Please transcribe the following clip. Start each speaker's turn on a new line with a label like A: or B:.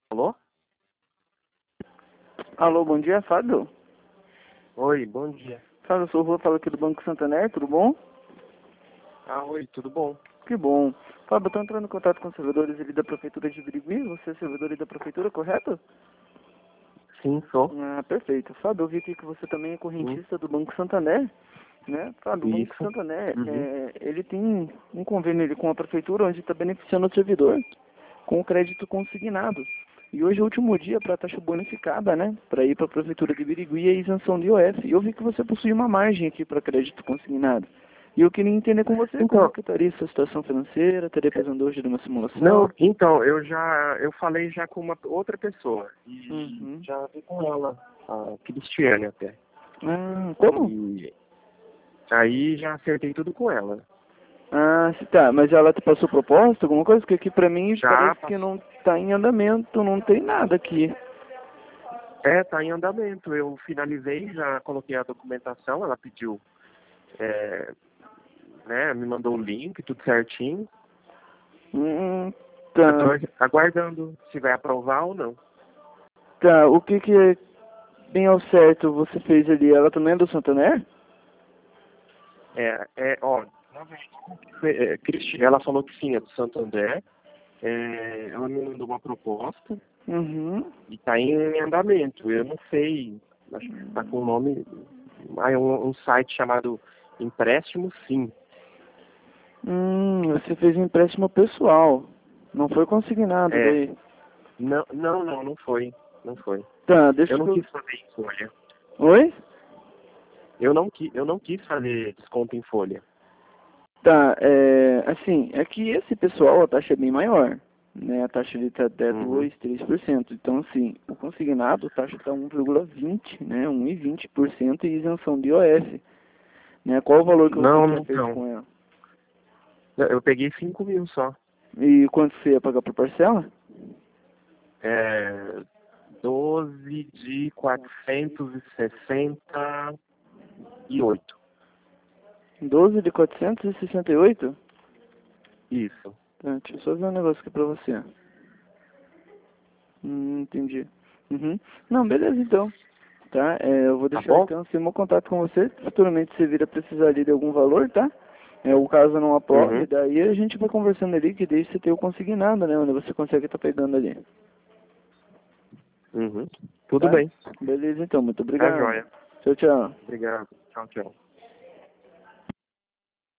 A: Alô?
B: Alô, bom dia, Fábio.
A: Oi, bom dia.
B: Fábio, eu sou o Rua, falo aqui do Banco Santander, tudo bom?
A: Oi, tudo bom?
B: Que bom. Fábio, eu estou entrando em contato com os servidores ali da Prefeitura de Birigui, você é servidor aí da Prefeitura, correto?
A: Sim, sou.
B: Ah, perfeito. Fábio, eu vi aqui que você também é
A: Sim,
B: correntista do Banco Santander, né? Fábio, o Banco
A: isso.
B: Santander,
A: Uhum.
B: ele tem um convênio ali com a Prefeitura, onde está beneficiando o servidor com o crédito consignado. E hoje é o último dia para a taxa bonificada, né? Para ir para a Prefeitura de Birigui e a isenção de IOF. E eu vi que você possui uma margem aqui para crédito consignado. E eu queria entender com você como
A: Então,
B: que estaria a sua situação financeira, estaria precisando hoje de uma simulação.
A: não, então, eu falei já com uma outra pessoa e
B: Uhum.
A: já vi com ela, a Cristiane até.
B: Ah, como?
A: E aí já acertei tudo com ela.
B: Ah, tá, mas ela te passou proposta, alguma coisa? Porque aqui pra mim
A: Já
B: parece que
A: passou.
B: não tá em andamento, não tem nada aqui.
A: Tá em andamento. Eu finalizei, já coloquei a documentação, ela pediu, é, né, me mandou o link, tudo certinho. Eu tô
B: Tá,
A: aguardando se vai aprovar ou não.
B: tá, o que que é bem ao certo você fez ali? Ela também é do Santander?
A: Ó, ela falou que sim, é do Santander. Ela me mandou uma proposta
B: Uhum.
A: e está em andamento. Eu não sei, acho que está com o nome. É um site chamado Empréstimo Sim.
B: Você fez um empréstimo pessoal. Não foi consignado
A: É,
B: daí.
A: não foi. Não foi.
B: Tá, deixa
A: Eu não
B: que eu...
A: quis fazer em folha.
B: Oi?
A: Eu não quis fazer desconto em folha.
B: Tá, assim, é que esse pessoal a taxa é bem maior, né? A taxa ali tá até
A: Uhum.
B: 2, 3%. Então, assim, o consignado, a taxa tá 1,20, né? 1,20% e isenção de IOF, né? Qual o valor que você
A: Não,
B: tinha
A: não,
B: feito
A: não.
B: com ela?
A: Eu peguei 5.000 só.
B: E quanto você ia pagar por parcela?
A: É, 12 de 468.
B: 12 de 468.
A: Isso.
B: Tá, deixa eu só ver um negócio aqui pra você. Entendi. Uhum. Não, beleza então. Tá, eu vou
A: Tá
B: deixar
A: bom?
B: então assim, meu contato com você. Futuramente você vir a precisar ali de algum valor, tá? O caso não aprove,
A: Uhum.
B: daí a gente vai conversando ali, que daí você tem o consignado, né? Onde você consegue estar pegando ali.
A: Uhum. Tudo
B: Tá?
A: bem.
B: Beleza então, muito
A: Tá
B: obrigado.
A: joia.
B: Tchau, tchau.
A: Obrigado. Tchau, tchau.